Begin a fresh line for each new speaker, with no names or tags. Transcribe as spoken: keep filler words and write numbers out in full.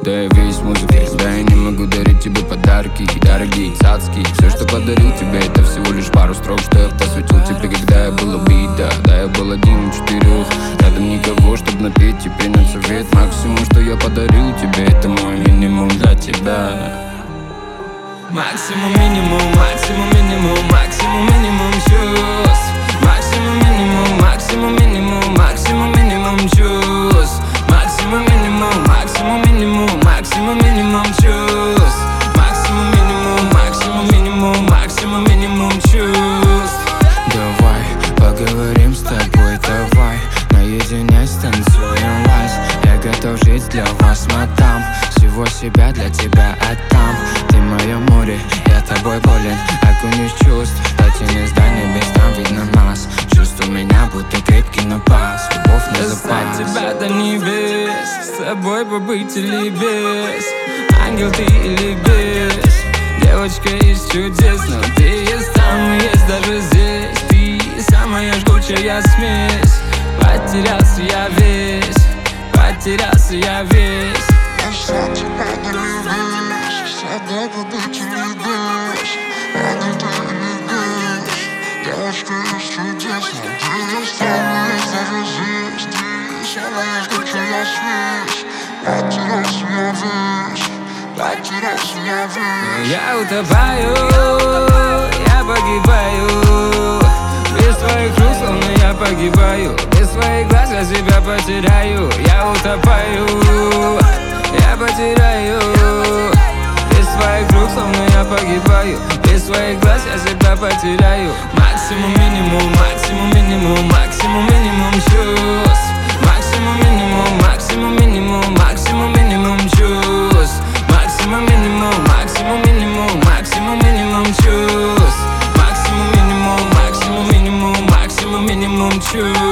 будто я весь музыка. Да, я не могу дарить тебе подарки дорогие, цацки. Все, что подарил тебе, это всего лишь пару строк, что я посвятил тебе, когда я был убита. Да, я был один у четырех, рядом никого, чтоб напеть и принять совет. Максимум, что я подарил тебе, это мой минимум для тебя.
Максимум, минимум, максимум, минимум, максимум, минимум чувств. Максимум, минимум, максимум, минимум, максимум, минимум чувств. Максимум, минимум, максимум, минимум, максимум, минимум чувств. Максимум, минимум, максимум, минимум, максимум, минимум чувств.
Давай поговорим с тобой, давай наедине станцуем вальс. Я готов жить для вас, мадам, всего себя для тебя отдам. Ты мое море, я тобой болен, окунусь в чувств. Дотяни с дальней небес, там видно нас. Чувств у меня будто крепкий напас, любовь на запас.
Достать тебя до небес, с тобой побыть или без, ангел ты или без. Девочка из чудес, но ты есть там и есть даже здесь. Ты самая жгучая смесь. Потерялся я весь, потерялся я весь.
Достать тебя до небес, с тобой побыть или без, ангел ты или без. Девочка из чудес, но ты есть там и есть даже здесь. Ты самая жгучая смесь. Потерялся я весь, потерялся я весь.
Я утопаю, я погибаю. Без твоих рук словно я погибаю. Без твоих глаз я себя потеряю. Я утопаю, я потеряю. Без твоих рук словно я погибаю. Без твоих глаз я себя потеряю. Максимум, минимум, максимум, минимум, максимум, минимум чувств. Максимум, минимум, максимум, минимум, максимум, минимум чувств. Максимум, минимум, максимум, минимум, максимум, минимум чувств. Максимум, минимум, максимум, минимум, максимум, минимум чувств.